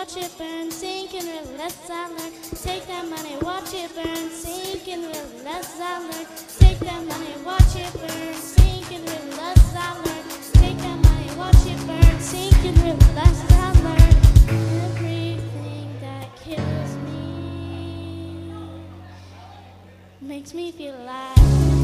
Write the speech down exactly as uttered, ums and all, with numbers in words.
watch it burn, sink and relax, I learn. Take that money, watch it burn, sink and relax, I learn. Take that money, watch it burn, sink and relax, I learn. Take that money, watch it burn, sink and relax, I learn. Everything that kills me makes me feel alive.